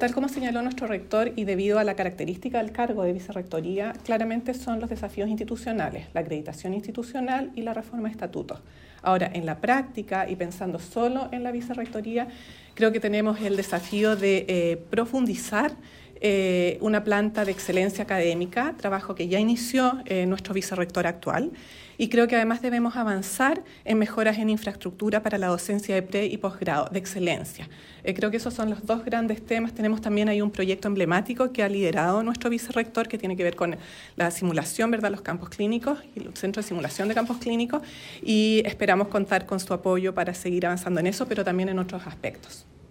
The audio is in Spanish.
Tal como señaló nuestro rector y debido a la característica del cargo de vicerrectoría, claramente son los desafíos institucionales, la acreditación institucional y la reforma de estatutos. Ahora, en la práctica y pensando solo en la vicerrectoría, creo que tenemos el desafío de profundizar una planta de excelencia académica, trabajo que ya inició nuestro vicerrector actual, y creo que además debemos avanzar en mejoras en infraestructura para la docencia de pre- y posgrado de excelencia. Creo que esos son los dos grandes temas. Tenemos también ahí un proyecto emblemático que ha liderado nuestro vicerrector que tiene que ver con la simulación, ¿verdad?, los campos clínicos y el centro de simulación de campos clínicos, y esperamos contar con su apoyo para seguir avanzando en eso, pero también en otros aspectos.